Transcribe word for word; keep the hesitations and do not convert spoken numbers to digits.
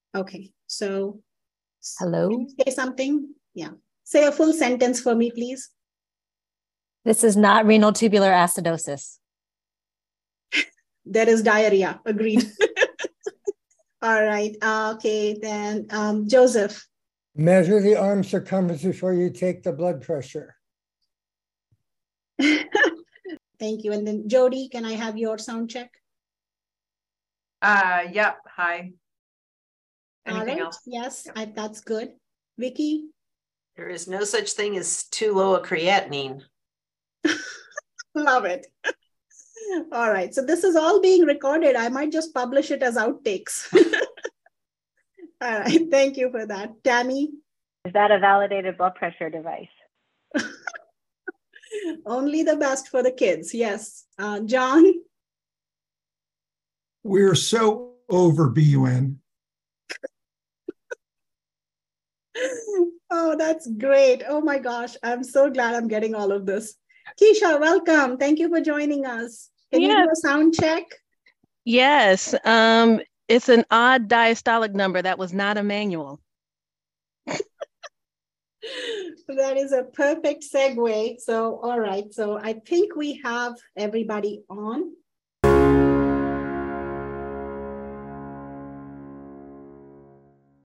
Okay, so Hello. say something. Yeah. Say a full sentence for me, please. This is not renal tubular acidosis. There is diarrhea. Agreed. All right. Uh, okay, then um, Joseph. Measure the arm circumference before you take the blood pressure. Thank you. And then Jody, can I have your sound check? Uh, yep. Hi. Anything All right. else? Yes, Yep. I, that's good. Vicky? There is no such thing as too low a creatinine. Love it. All right. So this is all being recorded. I might just publish it as outtakes. All right. Thank you for that. Tammy? Is that a validated blood pressure device? Only the best for the kids. Yes. Uh, John? We're so over B U N. Oh, that's great. Oh my gosh. I'm so glad I'm getting all of this. Keisha, welcome. Thank you for joining us. Can Yeah. you do a sound check? Yes, um, it's an odd diastolic number. That was not a manual. That is a perfect segue. So, all right. So I think we have everybody on.